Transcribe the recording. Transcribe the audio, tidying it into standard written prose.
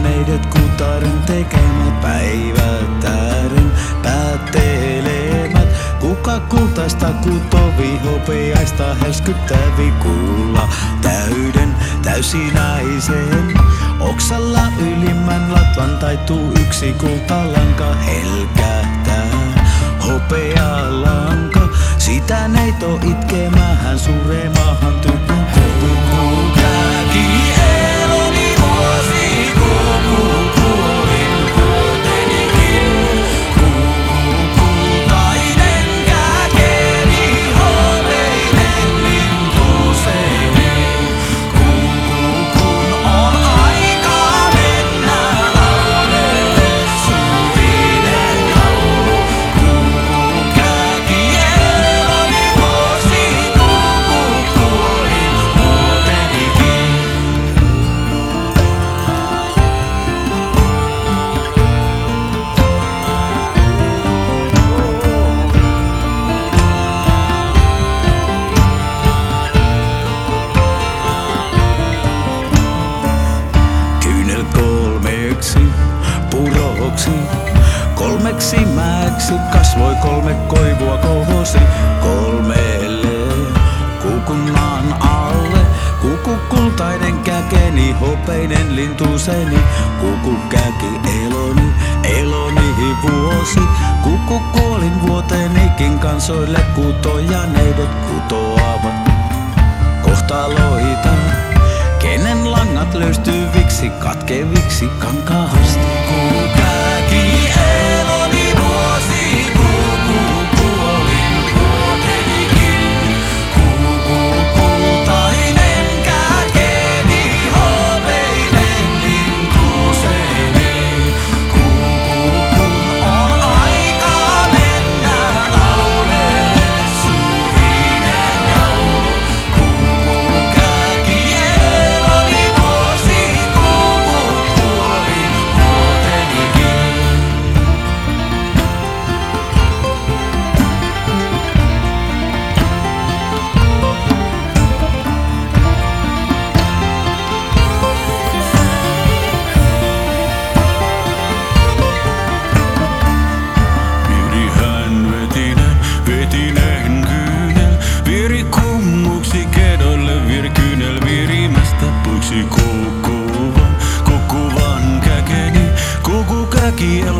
neidet kutaren tekemät päivättären päättelemät. Kuka kultaista kutovi hopeaista helskyttävi kuulla täyden täysinäisen. Oksalla ylimmän latvan taittuu yksi kultalanka helkähtää hopealanka. Sitä neito itkemähän suremahan tykkän kukukäki. Eloni vuosi kukukuolin vuotenikin. Kukukultainen käkeni hopeinen lintuseni. Kukukun on aika mennä laulelle surinen laulu. Kukukäki eloni vuosi kukukuolin vuotenikin. Kyynel kolmeksi puroksi, kolmeksi mäeksi kasvoi, kolme koivua kohosi. Kolmelle kukunnan alle, kukukultainen käkeni hopeinen lintuseni. Kukukäki eloni, eloni vuosi. Kukukuolin vuotenikin kansoille kutoja neidet kutoavat kohtaloita. Kenen langat löystyviksi, katkeviksi kankaasta. Kukukäki eloni vuosi, kukukuolin vuotenikin. Kukukultainen käkeni hopeinen lintuseni. Kukukun on aika mennä laulelle surinen laulu. Kukukäki eloni vuosi, kukukuolin vuotenikin. Virihän vetinen kyynel, viri kummuksi kedolle, viri kyynel virimästä puiksi kukuvan käkeni. Kukukäki